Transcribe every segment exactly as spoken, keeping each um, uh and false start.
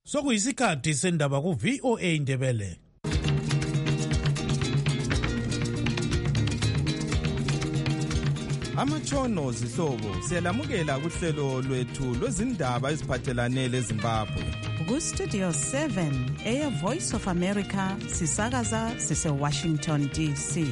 Sokuyisikhathi sendaba ku V O A Ndebele. Amatshono zihlobo siyalamukela kuhlelo lwethu lwezindaba eziphathelane leZimbabwe. Ku Studio seven eya Voice of America sisakaza sise Washington D C.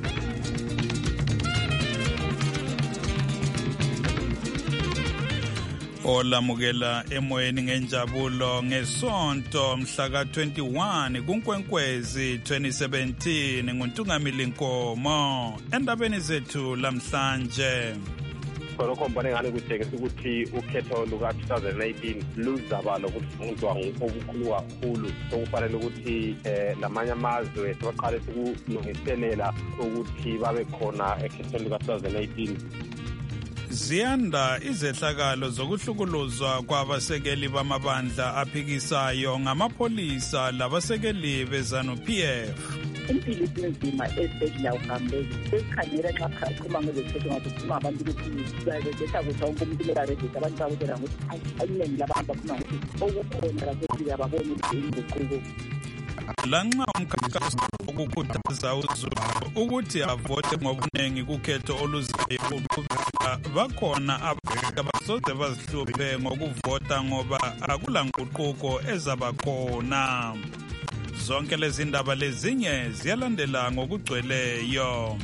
Olamukela emoyeni ngenjabulo ngesonto mhla ka twenty-one kuNkwenkwezi twenty seventeen nguNtungamili Nkomo endabeni zethu lamhlanje. Khonokho mbone ngane kutshengisa ukuthi ukhetho luka twenty eighteen luzaba lokufundwa ngokukhulu kakhulu sokufanele ukuthi eh lamanye amazwe baqale ukulungiselela ukuthi babe khona ekhethweni luka twenty eighteen. Ziyanda izehlakalo zokuhlukuluzwa kwabasekeli bamabandla aphikisayo ngamapolisa labasekeli beZanu-P F. Impilo isinzima esibhedlela uhambele esikhangela nxa khuluma ngezekhetho ngakukhuluma abantu ukuthi bayetha ukuthi wonke umuntu uyaregisa abantu bakutshela ukuthi ayiningi labantu bakhuluma ukuthi okukhona kasephila ababoni inguquko. Lanxa umkhankaso ukukhuthaza uZulu ukuthi avote ngobuningi kukhetho oluzayo bakhona abasoze bazihluphe ngokuvota ngoba akulanguquko ezabakhona. Zonke lezi ndaba lezinye ziyalandela ngokugcweleyo.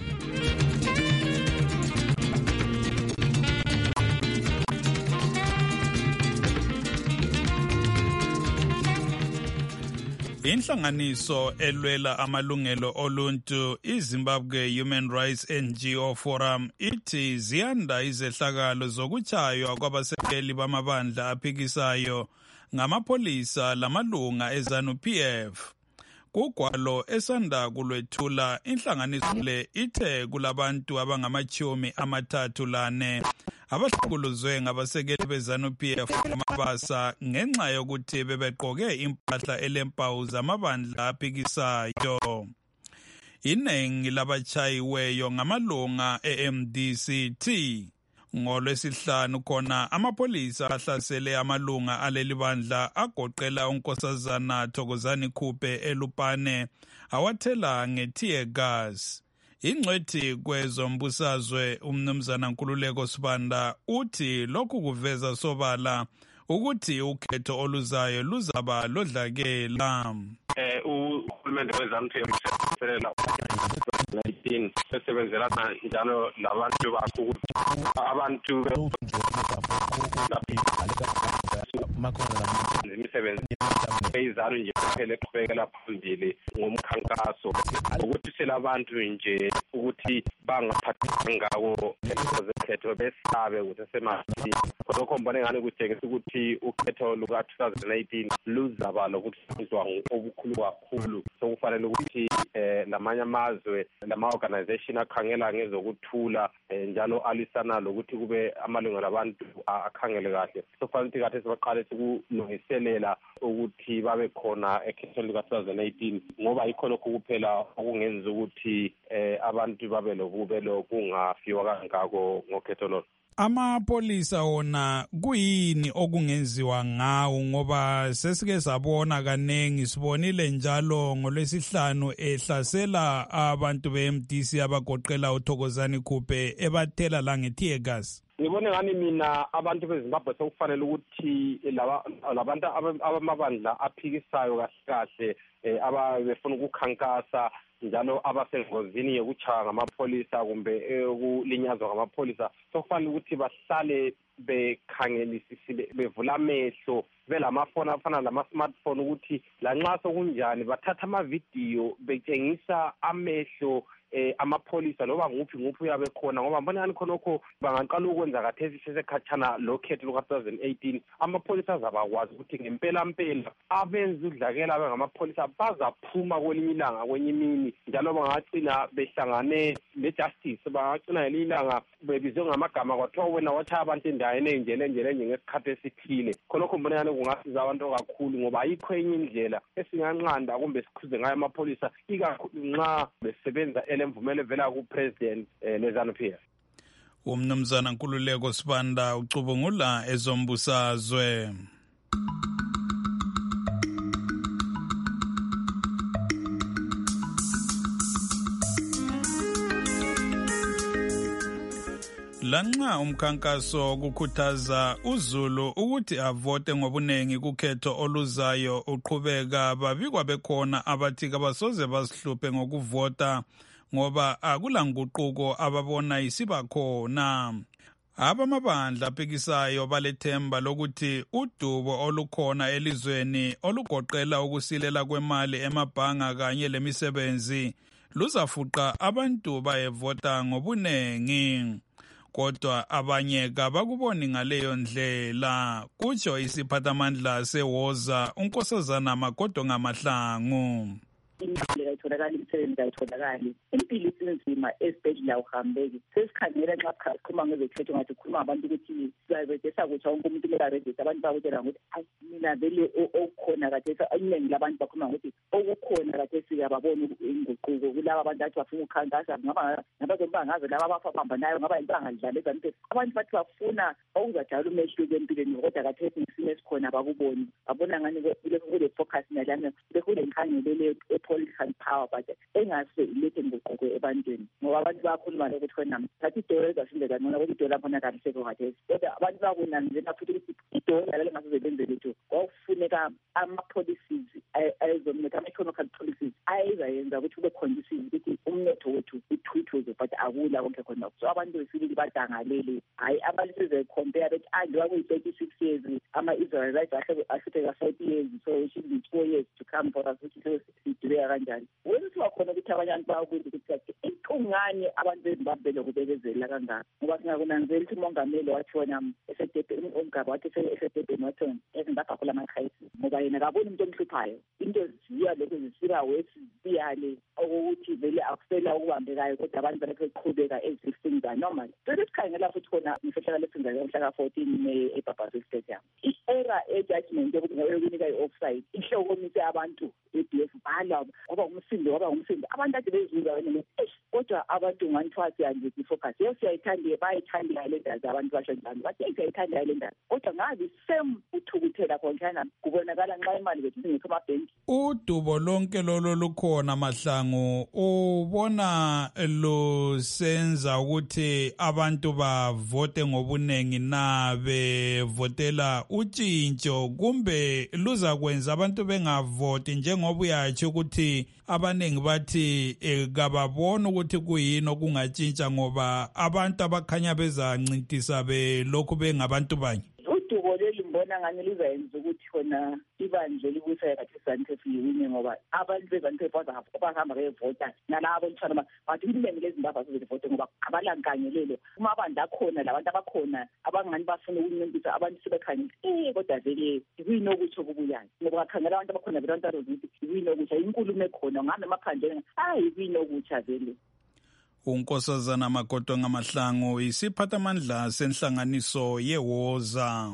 Inhlanganiso elwela amalungelo oluntu iZimbabwe Human Rights N G O Forum ithi ziyanda izehlakalo zokuchaywa kwabasekeli bamabandla aphikisayo ngamapolisa lamalunga eZanu-P F. Kugwalo esanda kulwethula inhlanganiso le ithe kulabantu abangamachumi amathathu lane abahlukuluzwe ngabasekeli beZanu-P F amabasa ngenxa yokuthi bebeqoke impahla elempawu zamabandla aphikisayo. Iningi labachayiweyo ngamalunga e-M D C T. NgoLwesihlanu khona amapolisa ahlasele amalunga aleli bandla agoqela unkosazana Thokozani Khuphe eLupane awathela nge-tear gas. Ingcwethi kwezombusazwe umnumzana Nkululeko Sibanda uthi lokhu kuveza sobala ukuthi ukhetho oluzayo luzaba lodlakela. Eh uhulumende weZanu-P F uselela nineteen sesebenzelana njalo labantu bakho abantu imisebenzi eyiZanu nje kuphela eqhubekela phambili ngomkhankaso ukuthi selabantu nje ukuthi bangaphathwa ngawo ezekhetho besabe ukuthi semanje lokho mbone ngane kutshengisa ukuthi ukhetho luka twenty eighteen luzaba lokufundwa okukhulu kakhulu sokufanele ukuthi eh lamanye amazwe lama organization akhangela ngezokuthula njalo alisana lokuthi kube amalungelo abantu akhangele kahle sokufanele kathi sibaqale ukulungiselela ukuthi babe khona ekhethweni luka twenty eighteen ngoba yikho lokho kuphela okungenza ukuthi eh abantu babe lokubelo kungafiwa kangako ngokhetho lo. Amapolisa wona kuyini okungenziwa ngawo ngoba sesike sabona kanengi sibonile njalo ngoLwesihlanu ehlasela abantu be-M D C abagoqela uThokozani Khuphe ebathela la nge-tear gas. Ngibone ngani mina abantu beZimbabwe sokufanele ukuthi labantu abamabandla aphikisayo kahle kahle abafuna ukukhankasa njalo abasengozini yokuchaya ngamapolisa kumbe ukulinyazwa ngamapolisa sokufanele ukuthi bahlale bekhangelisisile bevula amehlo belamafoni afana lama-smartphone ukuthi lanxa sokunjani bathatha amavidiyo betshengisa amehlo eh amapolisa loba nguphi nguphi uyabe khona ngoba mbona ngani khonokho bangaqala ukwenza kathesi sesekhatshana lokhetho luka twenty eighteen amapolisa azabakwazi ukuthi ngempela mpela abenza udlakela abangamapolisa bazaphuma kwelinye ilanga kwenye imini njalo bangagcina behlangane lejustice bangagcina ngelinye ilanga bebizwe ngamagama kwathiwa wena watshaya abantu endaweni enjele enjele ngesikhathi esithile khonokho mbona ngani kungasiza abantu kakhulu ngoba ayikho enye indlela esinganqanda kumbe sikhuze ngayo amapolisa ikakhulu nxa besebenza lemvumelo vela kupresident leZanu-P F. Umnumzana Nkululeko Sibanda ucubungula ezombusazwe. Lanxa umkhankaso kukhuthaza uZulu ukuthi avote ngobunengi kukhetho oluzayo uqhubeka, babikwa bekhona abathi kabasoze basihluphe ngokuvota ngoba akulanguquko ababona isiba khona. Abamabandla aphikisayo balethemba lokuthi udubo olukhona elizweni olugoqela ukusilela kwemali emabhanga kanye lemisebenzi luzafuqa abantu bayevota ngobunengi. Kodwa abanye kabakuboni ngaleyo ndlela, kutsho isiphathamandla seWoza uNkosazana Magodo Ngamahlangu. Impilo ayitholakali, imisebenzi ayitholakali, impilo isinzima esibhedlela uhambeki. Sesikhangela nxa sikhuluma ngezekhetho ngathi kukhuluma abantu ukuthi sizabedesa kuthi wonke umuntu lekarejista, abantu bakutshela ukuthi hayi mina vele okukhona kathesi, iningi labantu bakhuluma ukuthi okukhona kathesi kababoni inguquko kulaba abantu athi bafuna ukukhankasa, ngaba ngabazombangazo laba abafahamba nayo, ngaba intangadlala ezanto. Abantu bathi bafuna okuzajala umehluko empilweni, kodwa kathesi ngisimo esikhona abakuboni, babona ngani kule focus nalana bekule nkhangelele political power, but engase ilethe inguquko ebantwini, ngoba abantu bayakhuluma lokuthi khona ngathi idola ezasindeka ngcono ukuthi idola khona kabisekho kathesi, kodwa abantu bakunanzelela futhi ukuthi idola lale ngase benze lethu kwakufuneka ama-policies ayezomnotho, ama-economic policies ayezayenza ukuthi kube conducive ukuthi umnotho wethu uthuthuze, but akula konke khona. So abantu besibili badangalele, hayi abantu sezecompare bethi andiwa kuyi-thirty-six years ama-Israelites ahluphe ka-forty years, so it should be four years to come for us ukuthi sidibeka kanjani. Wenziwa khona ukuthi abanye abantu bayakuthi ukuthi iqungane abantu beZimbabwe lokubekezela kangaka, ngoba singakunanzela ukuthi umongameli wathi wona esedebheni, umgaba wathi esedebheni wathi eZimbabwe akula ama-crisis, ngoba yena kaboni umuntu omhluphayo. Into ziya lokhu zisiba wesiziyale okokuthi vele akusela okubambekayo, kodwa abantu balokhu beqhubeka ezisinza normal. So sesikhangela futhi khona ngisehlakala esinzayo mhla ka-fourteen May eBabazwe Stadium, i-era e-judgment yokuthi ngayokunika i-offside ihlokomise abantu be-B F bala waba umsindo waba umsindo, abantu ade bezuza wena, kodwa abantu nganithiwa siyanje ifocus yo siyayithanda, bayithanda le ndazi abantu basho njalo, bathi siyayithanda le ndazi, kodwa ngazi same uthukuthela khonjana kubonakala nxa imali bethu singekho amabhenki. Udubo lonke lolo lukhona Mahlangu, ubona lusenza ukuthi abantu bavote ngobunengi na bevotela utshintsho, kumbe luzakwenza abantu bengavoti njengoba uyatsho ukuthi abaningi bathi eh, kababona ukuthi kuyini okungatshintsha ngoba abantu abakhanya bezancintisa belokhu bengabantu banye? Udubo leli mbona ngani lizayenza ukuthi khona ibandle libusayo kathi ZANU-P F yiwine, ngoba abantu beZANU-P F abahamba bevota nalabo ntshana bathi iningi leZimbabwe azivota ngoba abalankangelelo. Uma abantu akhona labantu abakhona abangani bafuna ukunciphisa abantu sebekhangela eh kodwa vele yini okutsho kubuyayo, ngoba bakhangela abantu abakhona vele abantu azokuthi yini okutsha, inkulumo ekhona ngami emaphandleni hayi yini okutsha vele. uNkosazana Magodo Ngamahlangu, isiphathamandla senhlanganiso yeWoza.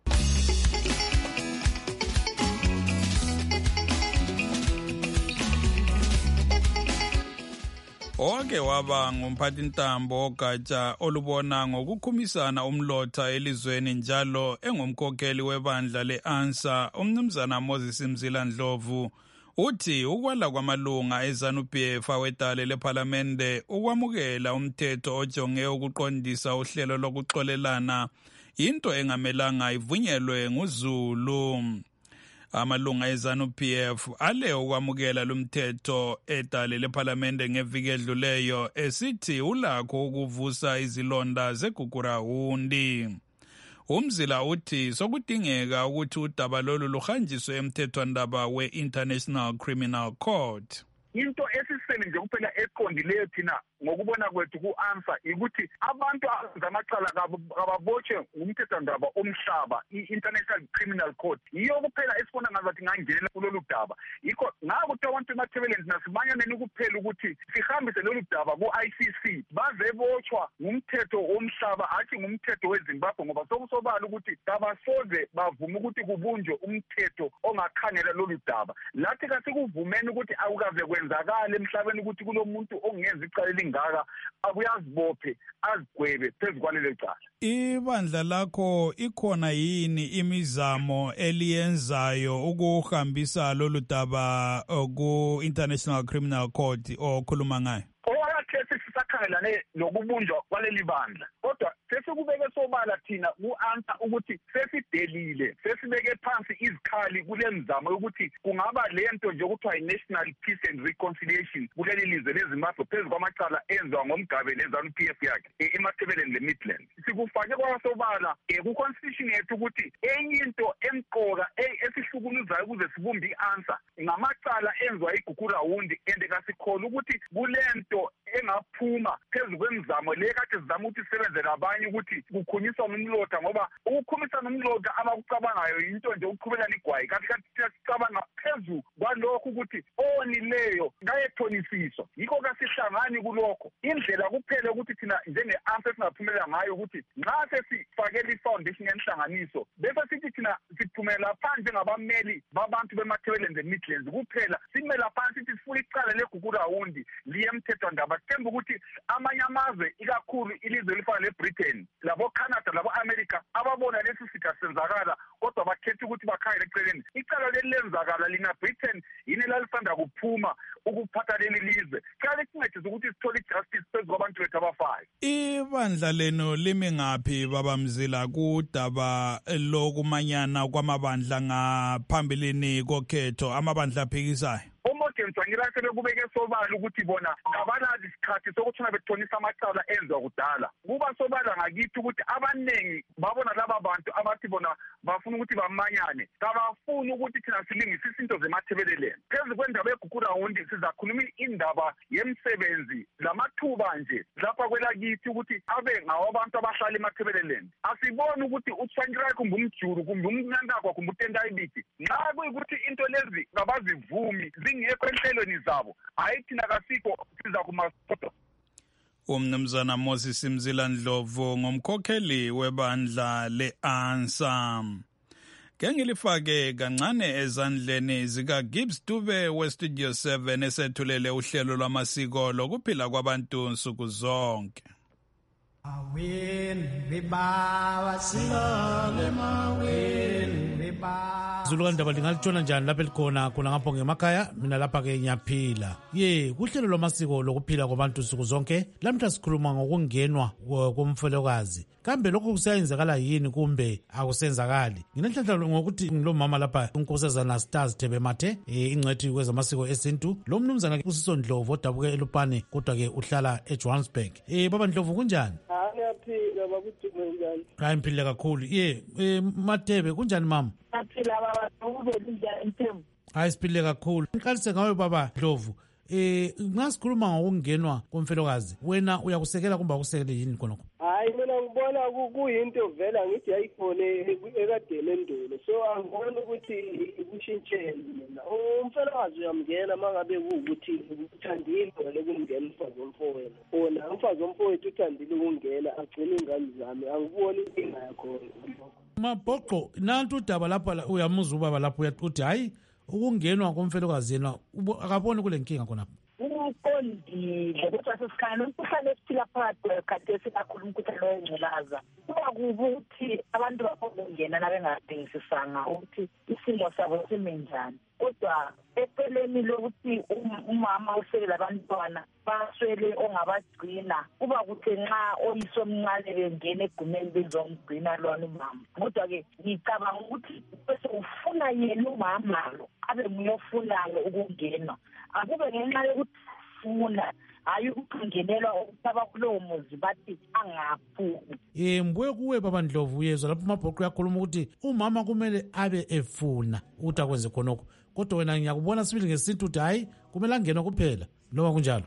Oke waba ngumphathintambo ogatsha olubona ngokukhumisana umlotha elizweni njalo engumkhokheli webandla le-ANSA, umnumzana Moses Mzila Ndlovu, uthi ukwala kwamalunga eZANU-P F awedale lephalamende ukwamukela umthetho ojonge ukuqondisa uhlelo lokuxolelana into engamelanga ivunyelwe nguZulu. Amalunga eZANU-P F ale ukwamukela lumthetho edale lephalamende ngeviki edluleyo esithi ulakho ukuvusa izilonda zegugurahundi. Umzila uthi sokudingeka ukuthi udaba lolu luhanjiswe emthethwandaba we-International Criminal Court. Into esisele nje kuphela eqondileyo thina ngokubona kwethu ku-ANSA ukuthi abantu abenza amacala kababotshwe ngumthethwandaba omhlaba, i-International Criminal Court. Yiyo kuphela esifuna ngazathi ngangenela kulolu daba. Yikho ngakuthi abantu emathebeleni nasimanyaneni kuphela ukuthi sihambise lolu daba ku-I C C baze botshwa ngumthetho omhlaba hathi ngumthetho weZimbabwe, ngoba sokusobala ukuthi kabasoze bavuma ukuthi kubunjwe umthetho ongakhangela lolu daba. Lathi kasikuvumeni ukuthi akukaze kwenzakala emhlabeni ukuthi kulomuntu ongenza icala elingaka akuyazibophe azigwebe phezu kwalelo cala. Ibandla lakho ikhona yini imizamo eliyenzayo ukuhambisa lolu daba ku-International Criminal Court okhuluma ngayo? Owakhesi sisakhangela okukhangelane nokubunjwa kwaleli bandla. Kodwa sesikubeke sobala thina ku-answer ukuthi sesidelile, sesibeke phansi izikhali kule mizamo yokuthi kungaba lento nje okuthiwa i-National Peace and Reconciliation kuleli lizwe leZimbabwe phezu kwamacala enziwa ngomgabe ne-ZANU-P F yakhe emathebeleni le-Midland. Sikufake kwasobala ku-constitution yethu ukuthi enye into emqoka esihlukuluzayo ukuze sibumbe i-answer ngamacala enziwa igugurawundi and kasikholwa ukuthi kulento engaphuma phezu kwemizamo le kade sizama ukuthi sisebenzele abanye ukuthi kukhunyiswa nomlotha, ngoba ukukhumisa nomlotha abakucabangayo into nje ukuqhubelana igwayi, kanti kanti sicabanga phezu kwalokho ukuthi onileyo kayethonisiswa. Yikho kasihlangani kulokho. Indlela kuphela ukuthi thina njenge-answer singaphumelela ngayo ukuthi nxa sesifakele i-foundation yenhlanganiso bese sithi thina siphumela phansi ngabameli babantu bemathebeleni the-Midlands kuphela, simela phansi sithi sifuna icala legugurawundi liye emthethwandaba. Sithemba ukuthi amanye amazwe ikakhulu ilizwe elifana le-Britain, labo-Canada, labo-America ababona lesi sitha senzakala kodwa bakhetha ukuthi bakhayele eceleni. Icala leli lenzakala lina Britain yini elalisanda kuphuma ukuphatha leli lizwe. Kale sincedise ukuthi sithole i-justice phezu kwabantu bethu abafayo. Ibandla leno limi ngaphi babamzila kudaba lokumanyana kwamabandla ngaphambilini kokhetho, amabandla aphikisayo? Omogenza ngilase bekubeke sobala ukuthi bona ngabalazi isikhathi sokuthina bethonisa amacala enziwa kudala. Kuba sobala ngakithi ukuthi abanengi babona laba bantu abathi bona bafuna ukuthi bamanyane kabafuni ukuthi thina silingise izinto zemathebeleleni. Phezu kwendaba egugurawundi sizakhuluma indaba yemsebenzi lamathuba nje lapha kwelakithi ukuthi abe ngawabantu abahlala emathebeleleni. Asiboni ukuthi uTsvangirai kumbe umjuru kumbe umnyankakwa kumbe uTendayibiti nxa kuyikuthi into lezi ngabazivumi ngekho enhlelweni zabo hayi thina kasikho siza kumasodo. Umnumzana Moses Mzila Ndlovu ngomkhokheli webandla le-ANSA. Ngengilifake kancane ezandleni zika Gibbs Dube we-Studio seven esethulele uhlelo lwamasiko lokuphila kwabantu nsuku zonke. Awin bibawa silole mawin bibawa Zulu kandaba lingalitshona njani lapha elikhona khona ngapho ngemakhaya, mina lapha ke ngiyaphila. Ye, kuhlelo lwamasiko lokuphila kwabantu nsuku zonke lamhla sikhuluma ngokungenwa komfelokazi. Kambe lokho kusayenzakala yini kumbe akusenzakali? Nginenhlanhla ngokuthi ngilomama lapha uNkosazana Stars Thebe Mathe, ingcwethi kwezamasiko esintu. Lo mnumzana uSiso Ndlovu odabuke eLupane kodwa ke uhlala eJohannesburg. Eh baba Ndlovu kunjani? Ngiyaphila bakuthi njani? Hayi mphile kakhulu. Ye, eh Mathebe kunjani mama? Ngiyaphila baba, ube njani Thembu? Hayi siphile kakhulu. Ngiqalise ngawe baba Ndlovu. Eh ngasikhuluma ngokungenwa komfelokazi. Wena uyakusekela kumbe akusekele yini khonokho? Hayi mina ngibona kuyinto vela ngithi ayikhona ekadeni endulo. So angibona ukuthi kushintshele mina. Umfelokazi uyamngena mangabe ukuthi uthandile lekumngena umfazi womfowethu. Ona umfazi womfowethu uthandile ukungena agcina ingane zami. Angiboni inkinga yakho. Mabhoqo nantu udaba lapha uyamuza ubaba lapha uthi hayi ukungenwa komfelokazi yena akaboni kule nkinga khona. Uqondile kodwa sesikhana umkhuhlane esiphila phakathi khathesi kakhulu umkhuhlane wengculaza. Kuba kubuthi abantu bafokungena nabengadingisisanga ukuthi isimo sabo sime njani. Kodwa eceleni lokuthi umama usele labantwana baswele ongabagcina kuba kuthi nxa oyise omncane bengena egumeni bezomgcina lona umama. Kodwa-ke ngicabanga ukuthi bese ufuna yena umama lo abe nguyofunayo ukungena. Akube ngenxa yokuthi funa hayi ukungenelwa ukutaba kulowo muzi bathi angaphumi. Eh mbuye kuwe baba Ndlovu uyezwa lapho Mabhoqo yakhuluma ukuthi umama kumele abe efuna ukuthi akwenze khonokho. Kodwa wena ngiyakubona sibili ngesintu ukuthi hayi kumele angene kuphela noma kunjalo.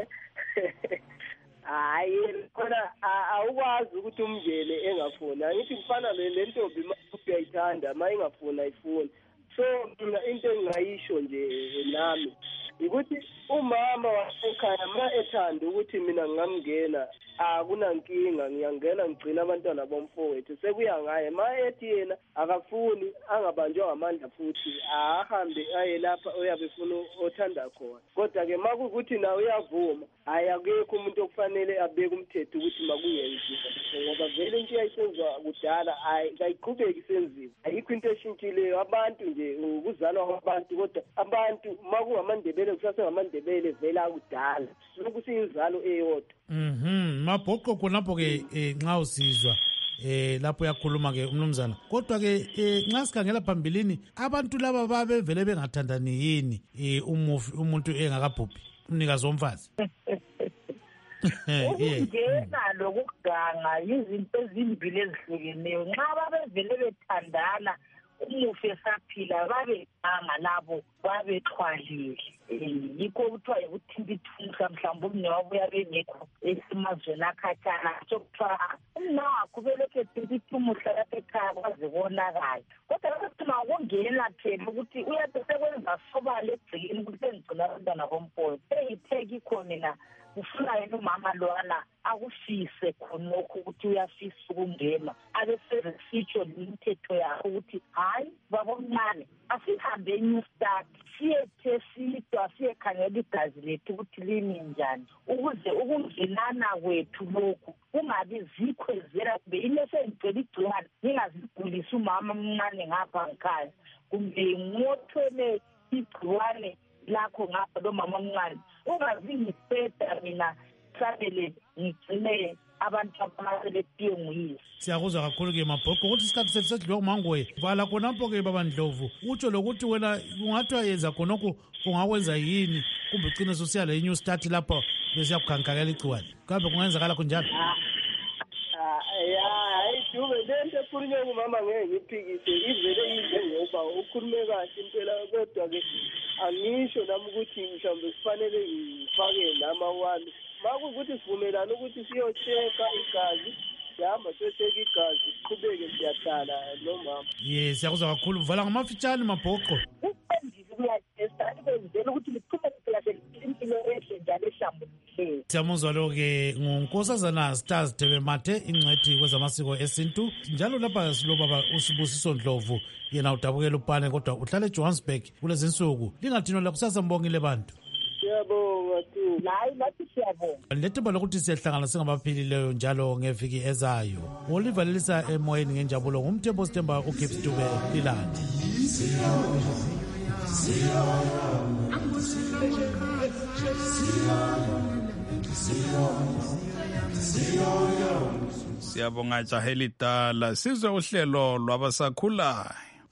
Hayi khona awukwazi ukuthi umngene engafuna. Ngithi kufana le ntombi uyayithanda mayingafuna ayifuni. So mina into engayisho nje nami ukuthi umama wasekhaya ma ethanda ukuthi mina ngamngena akunankinga ngiyangena ngigcina abantwana bomfowethu sekuya ngaye ma ethi yena akafuni angabanjwa ngamandla futhi ahambe aye lapha oyabe ufuna othanda khona. Kodwa ke makukuthi nawe uyavuma hayi akekho umuntu okufanele abeke umthetho ukuthi makuyenziwa ngoba vele into yayisenzwa kudala hayi kayiqhubeki senziwa. Ayikho into eshintshileyo abantu nje ukuza ukuzalwa kwabantu kodwa abantu makungamandebele kusasengamandebele vela kudala lokhu siyizalo eyodwa. Mhm mabhoqo khonapho ke nxa usizwa eh lapho yakhuluma ke umnumzana kodwa ke nxa sikhangela phambilini abantu laba babevele bengathandani yini umufi umuntu engakabhubhi umnikazi womfazi. Ukungena lokuganga izinto ezimbili ezihlukeneyo nxa babevele bethandana umufi esaphila babeganga labo babexhwalile yikho kuthiwa yikuthintithunisa mhlawumbe umne wabuya bengekho esimazweni akhatshana sokuthiwa umnawakho belokhu ethintithumuhla lapha ekhaya kwaze konakala kodwa lakuthima ukungena phela ukuthi uyabe sekwenza sobala egcikeni ukuthi sengigcina abantwana bompoyo eyipheki ikho mina ufuna yena umama lwana akufise khonokho ukuthi uyafisa ukungena abesezisitsho imithetho yakho ukuthi hayi babomncane asihambe eNew Start siyethe sidwa siyekhangela igazi lethu ukuthi limi njani ukuze ukungenana kwethu lokhu kungabi zikhwezela kube inesengicela igciwane ngingazigulisa umama omncane ngapha ngikhaya kumbe ngothwele igciwane lakho ngapha lo mama omncane ungazingipeda mina sabele ngigcine abantu abasebetiye nguyise. Siyakuzwa kakhulu ke mabhoqo ukuthi isikhathi sethu sedliwa kumangoye vala khonapho ke babandlovu utsho lokuthi wena ungathiwa yenza khonokho ungakwenza yini kumbe ugcine usiya le New Start lapho bese yakukhankakela igciwane kambe kungenzakala kunjalo. Ya ayidube lento ekhulunywe ngumama ngeke ngiphikise ivele yinto ngoba ukhulume kahle impela kodwa ke angisho nami ukuthi mhlawumbe sifanele ngifake nama wami makukuthi sivumelana ukuthi siyocheka igazi sihamba siyocheka igazi siqhubeke siyahlala nomama. Yes siyakuzwa kakhulu vala ngamafitshane mabhoqo. Siyamuzwa lo-ke ngunkosazana Stars Debe Mathe ingcwethi kwezamasiko esintu njalo lapha silobaba uSibusiso Ndlovu yena udabukela upane kodwa uhlala eJohannesburg kulezi insuku lingathinwa kusasa mbongile bantu. Siyabonga tu. Hayi lathi siyabonga. Lethemba lokuthi siyahlangana singabaphilileyo njalo ngeviki ezayo. Olivalelisa emoyeni ngenjabulo ngumthembo Sithemba uGibbs Dube Lilandi. Siyabonga Jahelidala sizwe uhlelo lwabasakhulayo.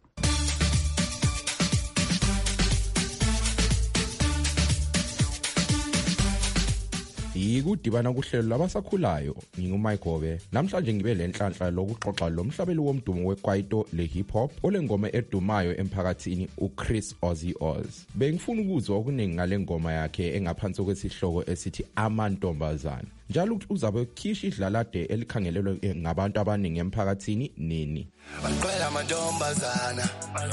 Yikudibana kuhlelo labasakhulayo nginguMayigobe namhlanje ngibe lenhlanhla lokuxoxa lomhlabeli womdumo weKwaito lehip hop olengoma edumayo emphakathini uChris Ozzy Oz. Bengifuna ukuzwa okuningi ngale ngoma yakhe engaphansi kwesihloko esithi amantombazana. Njalo ukuthi uzabe ukhisha idlalade elikhangelelwe ngabantu abaningi emphakathini nini. Baqwela amantombazana.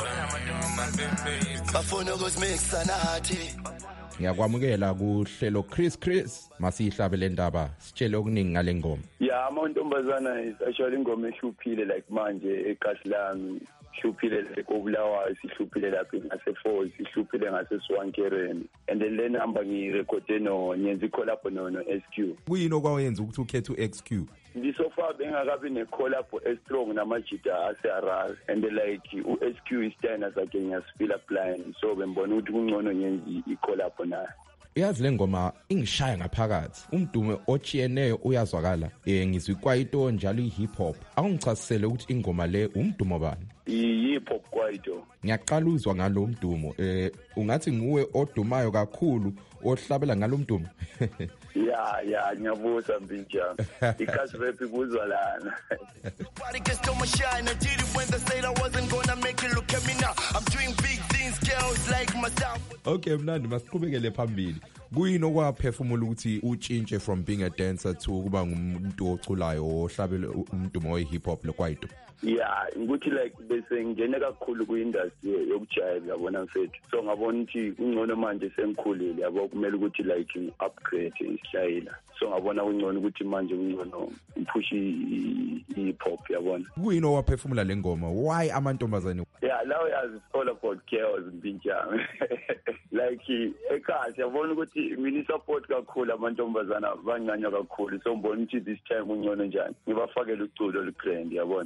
Bafuna ukusimixa nathi. Ngiyakwamukela kuhlelo Chris Chris masihlabe le ndaba sitshele okuningi ngale ngoma. Yeah, amantombazana is actually ingoma ehluphile like manje eKaslami hluphile lekobulawayo sihluphile lapha ngase-Falls sihluphile ngase-Swankereni and then le number ngiyirekhode no nyenza collab no no S Q. Kuyini okwayenza ukuthi ukhethe u-X Q? Ngisofa bengakabi ne-collab e-strong namajita ase-Harare and like u-S Q isitayina sakhe ngiyasifila blind so bembona ukuthi kungcono nyenza i-collab naye. Uyazi le ngoma ingishaya ngaphakathi umdumo ochiyeneyo uyazwakala eh ngizwi kwaito njalo i-hip hop akungichasisele ukuthi ingoma le umdumo bani i-hip hop kwaito. Ngiyaqala uzwa ngalo mdumo eh ungathi nguwe odumayo kakhulu ohlabela ngalo mdumo. Ya ya ngiyabuza mbinjana ikasi rap kuzwa lana. Body gets so much shine I did it when they said I wasn't gonna make it. Look at me now I'm doing big things girls like myself. Okay mnandi masiqhubekele phambili. Kuyini okwaphefumula ukuthi utshintshe from being a dancer to kuba ngumuntu oculayo ohlabela umdumo we-hip hop lekwaito? Yeah, ukuthi like bese ngene kakhulu ku-industry yokujayiva yabona mfethu so ngabona ukuthi kungcono manje sengikhulile yabo kumele ukuthi like ngi-upgrade isitayela so ngabona kungcono ukuthi manje kungcono ngipushe i-hip hop yabona. Kuyini owaphefumula le ngoma why amantombazane? Yeah, now yazi it's all about girls mbinjana like ekhaya yabona ukuthi mina support kakhulu amantombazana bancanywa kakhulu so ngibona ukuthi this time kungcono njani ngibafakele uculo olugrand yabona bakhiphe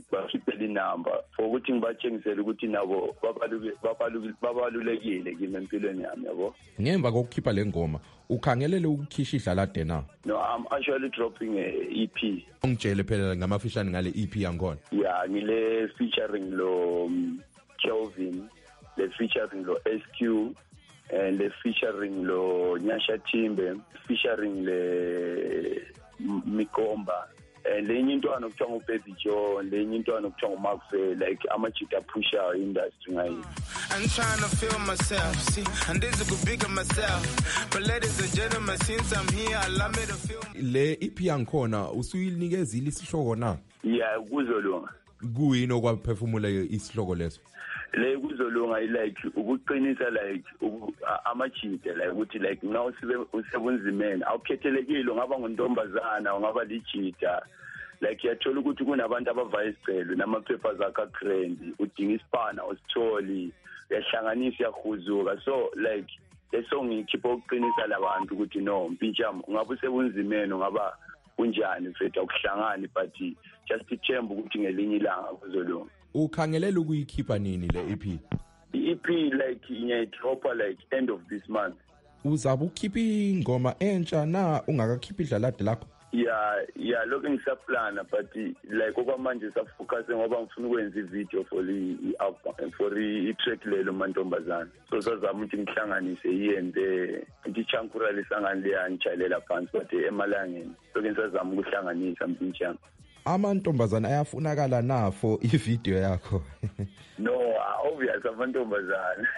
ngicela inamba for ukuthi ngibatshengisele ukuthi nabo babalulekile kimi empilweni yami yabo. Ngemva kokukhipha le ngoma ukhangelele ukukhisha idlalade na? No, I'm actually dropping a E P. Ungitshele phela ngamafishane ngale E P yangona. Yeah, ngile featuring lo um, Kelvin, le featuring lo S Q, and le featuring lo Nyasha Timbe, featuring le Mikomba. Lenye into anokuthiwa nguBaby Joe, lenye into anokuthiwa nguMarkville, like amajita pusher industry ngayo. I'm trying to feel myself, see, and this is bigger myself. But ladies and gentlemen, since I'm here, allow me to feel. Le E P yangikhona usuyinikezile isihloko na? Yeah, kuzolunga. Kuyini okwaphefumula isihloko leso? Le kuzolunga like ukuqinisa like amajita like ukuthi like now usebenzimeni awukhethelekile ngaba ngontombazana ngaba lijita like yathola ukuthi kunabantu abavaya isicelo namaphepha zakhe akrandi udinga isipana usitholi yahlanganisa yahuzuka so like lesong ikhipha ukuqinisa labantu ukuthi no mpintshamo ngabe usebenzimeni ngaba kunjani mfethu akuhlangani but just ithemba ukuthi ngelinye ilanga kuzolunga. Ukhangelela ukuyikhipha nini le E P? I-E P like ingayidropha like end of this month. Uzabe ukhipha ingoma entsha na ungakakhiphi idlalade lakho? Yeah, yeah, lokho ngisaplana but like okwamanje safocus ngoba ngifuna ukwenza i-video for i for i-track lelo mantombazana. So sazama ukuthi ngihlanganise iyenze ichankura lesangane leyantshalela phansi but emalangeni. Lokho ngisazama ukuhlanganisa mpintshana. Amantombazana ayafunakala na for i-video yakho? No, obvious amantombazana.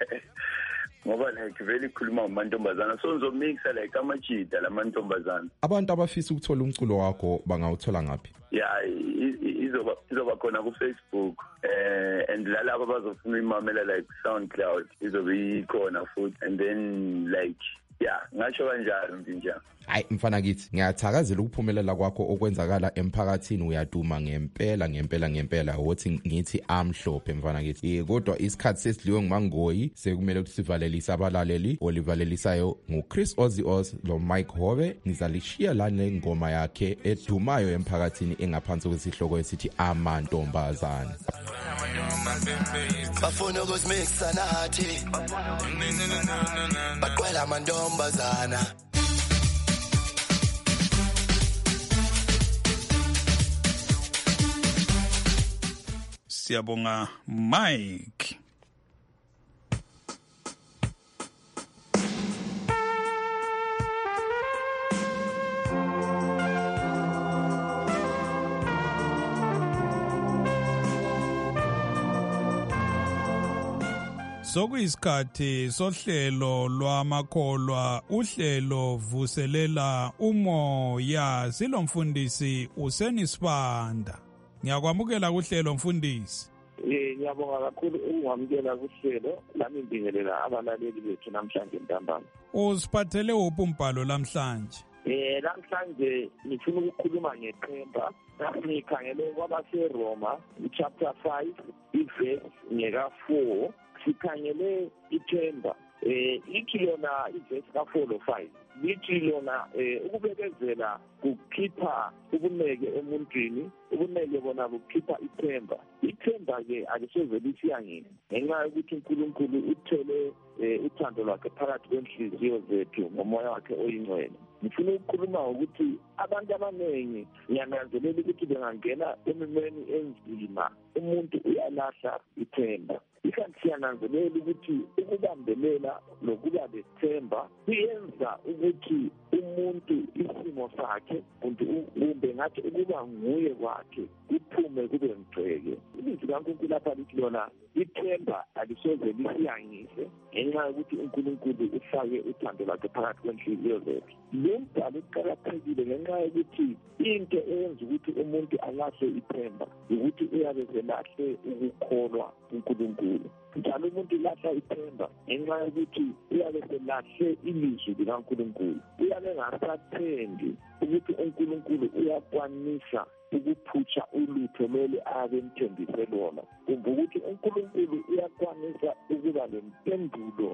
Ngoba like vele khuluma ngamantombazana so ngizomixa like amajita lamantombazana. Abantu abafisa ukuthola umculo wakho bangawuthola ngaphi? Yeah, izoba izoba khona ku Facebook eh and lalabo bazofuna imamela like SoundCloud izobe ikhona futhi and then like yeah ngasho kanjalo mfindla. Hayi mfana kithi ngiyathakazela ukuphumelela kwakho okwenzakala emphakathini uyaduma ngempela ngempela ngempela wothi ngithi amhlophe mfana kithi kodwa isikhathi sesidliwe ngumangoyi sekumele ukuthi sivalelise abalaleli olivalelisayo nguChris Ozzy Oz lo Mike Hobe ngizalishiya la ngoma yakhe edumayo emphakathini engaphansi kwesihloko esithi amantombazana. Bafuna ukuzimixa nathi baqwela amantombazana. Siyabonga Mike. Sokuyisikhathi sohlelo lwamakholwa uhlelo vuselela umoya silomfundisi uSenisibanda. Ngiyakwamukela kuhlelo mfundisi. Eh ngiyabonga kakhulu ukungamukela kuhlelo lami ngibingelela abalaleli bethu namhlanje ntambama. Usiphathele uphi umbhalo namhlanje? Eh namhlanje ngifuna ukukhuluma ngethemba. Ngikhangele kwabaseRoma chapter five iverse ngeka four sikhangele ithemba. Eh ithi yona iverse ka four lo five. Lithi lona ukubekezela kukhipha ubuneke emuntwini ubuneke bona bukhipha ithemba. Ithemba ke alisoze lisiyangene ngenxa yokuthi uNkulunkulu uthele uthando lwakhe phakathi kwenhliziyo zethu ngomoya wakhe oyingcwele. Ngifuna ukukhuluma ukuthi abantu abaningi ngiyananzelela ukuthi bengangena emimeni enzima umuntu uyalahla ithemba. Ikanti siyananzelela ukuthi ukubambelela nokuba lethemba kuyenza ukuthi umuntu isimo sakhe kumbe ngathi ukuba nguye kwakhe kuphume kube ngcwele. Ilizwi kaNkulunkulu lapha lithi lona ithemba alisoze lisiyangise ngenxa yokuthi uNkulunkulu ufake uthando lwakhe phakathi kwenhliziyo zethu. Lo mbhalo uqakathekile ngenxa yokuthi into eyenza ukuthi umuntu alahle ithemba ukuthi uyabe selahle ukukholwa kuNkulunkulu. Njalo umuntu lahla ithemba ngenxa yokuthi uyabe selahle ilizwi likaNkulunkulu. Uyabe ngasathembi ukuthi uNkulunkulu uyakwanisa ukuphutsha ulutho lolu abemthembise lona. Kumbe ukuthi uNkulunkulu uyakwanisa ukuba lempendulo ngomuntu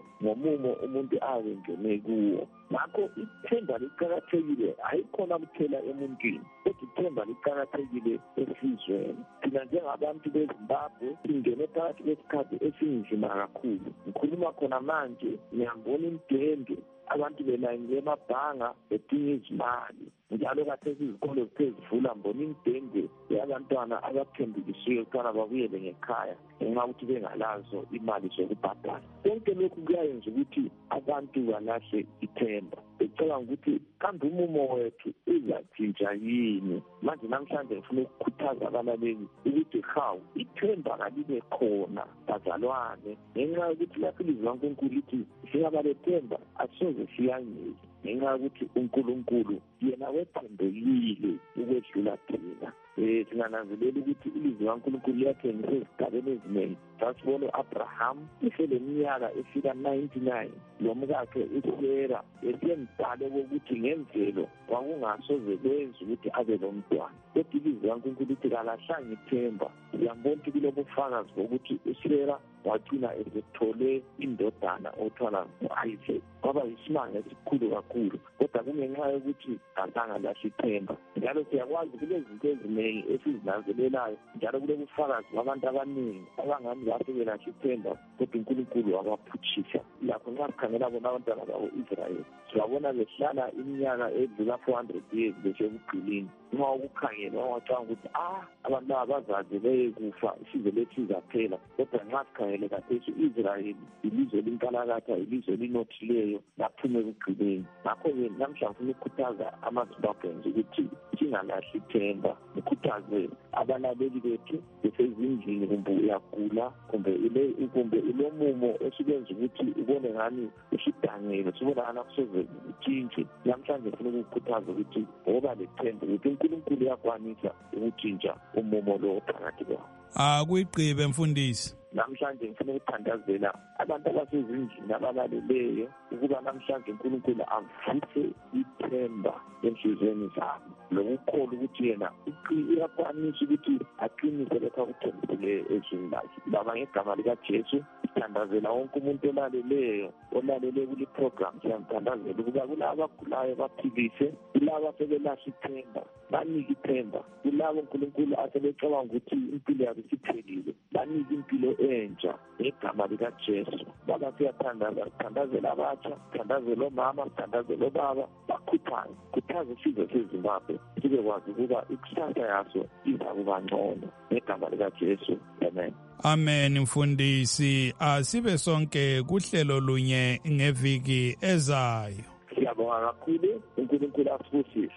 umumo umuntu angene kuwo. Ngakho ithemba liqakathekile ayikhona kuphela emuntwini, kodwa ithemba liqakathekile esizweni. Thina njengabantu beZimbabwe singene phakathi kwesikhathi esinzima kakhulu. Ngikhuluma khona manje ngiyambona imidende, abantu belayinile emabhanga bedinga izimali, njalo kathesi izikole zithe zivula mbona imidende yabantwana abathembekisiwe ukubana babuyele ngekhaya ngenxa yokuthi bengalazo imali zokubhadala. Konke lokhu kuyayenza ukuthi abantu balahle ithemba, becabanga ukuthi kambe umumo wethu uzatshintsha yini. Manje namhlanje ngifuna ukukhuthaza abalaleli ukuthi hawu ithemba kalibe khona bazalwane, ngenxa yokuthi lapho ilizwi laNkulunkulu lithi singaba lethemba asoze siyangeke, ngenxa yokuthi uNkulunkulu yena wethembekile ukwedlula thina. Eh singananzelela ukuthi ilizwi laNkulunkulu liyathengisa ezigabeni eziningi. Sasibona u-Abraham iseleminyaka efika ninety-nine, lomkakhe uSera esemdala kokuthi ngemvelo kwakungasoze kwenze ukuthi abe lomntwana, kodwa ilizwi laNkulunkulu lithi kalahlanga ithemba. Siyambona ukuthi kulobufakazi bokuthi uSera wagcina esethole indodana othiwa u-Isaac. Kwaba yisimanga esikhulu kakhulu, kodwa kungenxa yokuthi azange lahle ithemba. Njalo siyakwazi kulezinto eziningi esizinanzelelayo, njalo kulobufakazi babantu abaningi abangani lapho belahle ithemba, kodwa uNkulunkulu wabaphutshisa. Lapho nxa sikhangela bona abantwana bako-Israyeli siyabona behlala iminyaka edlula four hundred years besekugqilini. Nxa ukukhangela wacanga ukuthi ah abantu laba bazaze beyekufa isizwe lethu sizaphela, kodwa nxa sikhangele kathesi u-Israyeli ilizwe linkalakatha, ilizwe linothileyo laphume ekugqileni. Ngakho-ke namhla ngifuna ukukhuthaza amaZimbabweans ukuthi singalahli ithemba, ngikhuthaze abalaleli bethu besezindlini kumbe uyagula kumbe ile kumbe ilomumo osikwenza ukuthi ubone ngani usidangele sibona ngani akusoze utshintshe. Namhlanje ngifuna ukukhuthaza ukuthi ngoba lethemba ukuthi uNkulunkulu uyakwanisa ukutshintsha umumo lo phakathi kwabo. Akuyigqibe mfundisi. Namhlanje ngifuna ukuthandazela abantu abasezindlini abalaleleyo ukuba namhlanje uNkulunkulu avuthe ithemba enhliziyweni zabo, lokukholwa ukuthi yena uyakwanisa ukuthi aqinise lokho akuthembisile ezweni lakhe. Baba, ngegama likaJesu sithandazela wonke umuntu olaleleyo olalele kule program, siyamthandazela ukuba kulabo abagulayo baphilise, kulabo asebelahla ithemba banike ithemba, kulabo uNkulunkulu asebecabanga ukuthi impilo yabo isiphelile banike impilo entsha ngegama likaJesu. Baba, siyathandaza, sithandazela abatsha, sithandazela omama, sithandazela obaba, bakhuthaze khuthaze isizwe seZimbabwe sibe kwazi ukuba ikusasa yaso iza kuba ngcono ngegama likaJesu. Amen. Amen mfundisi, asibe sonke kuhlelo lunye ngeviki ezayo. Siyabonga kakhulu, uNkulunkulu asibusise.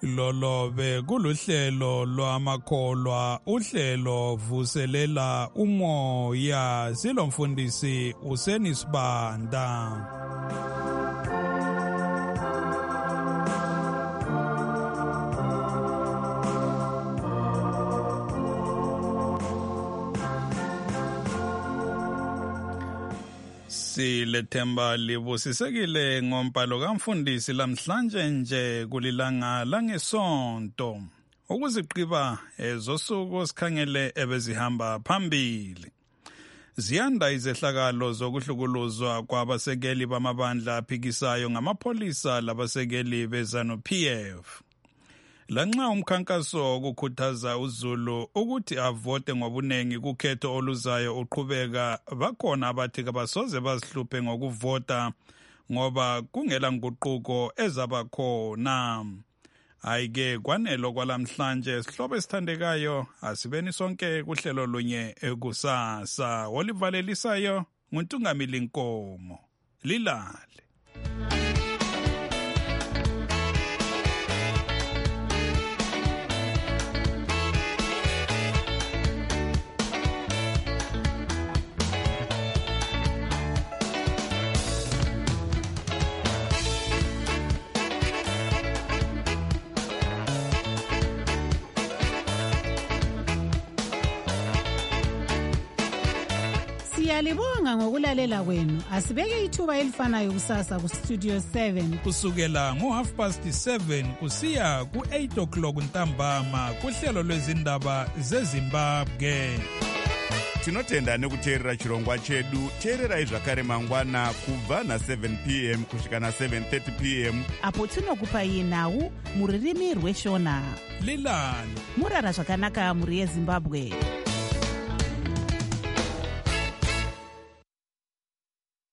Lolobe kuluhlelo lwamakholwa, uhlelo vuselela umoya, silomfundisi uSenisibanda. Silethemba libusisekile ngompalo kamfundisi lamhlanje nje kulilanga langesonto, ukuziqiba ezosuku sikhangele ebezihamba phambili. Ziyanda izehlakalo zokuhlukuluzwa kwabasekeli bamabandla aphikisayo ngamapholisa labasekeli beZanu-P F. Lanxa umkhankaso wokukhuthaza uZulu ukuthi avote ngobunengi kukhetho oluzayo uqhubeka, bakhona abathi kabasoze bazihluphe ngokuvota ngoba kungela nguquko ezabakhona. Ayike kwanelo kwalamhlanje sihlobo esithandekayo, asibeni sonke kuhlelo lunye ekusasa. Olivalelisayo nguNtungamili Nkomo. Lilale. Siyalibonga ngokulalela kwenu. Asibeke ithuba elifanayo kusasa ku Studio seven kusukela ngo half past seven kusiya ku eight o'clock ntambama kuhlelo lwezindaba zeZimbabwe. tinotenda nekuteerera chirongwa chedu. Teererai zvakare mangwana kubva na-seven p m kusvika na-seven thirty p m apo tinokupai nhau muririmi rweshona. Lilani murara zvakanaka muri yeZimbabwe.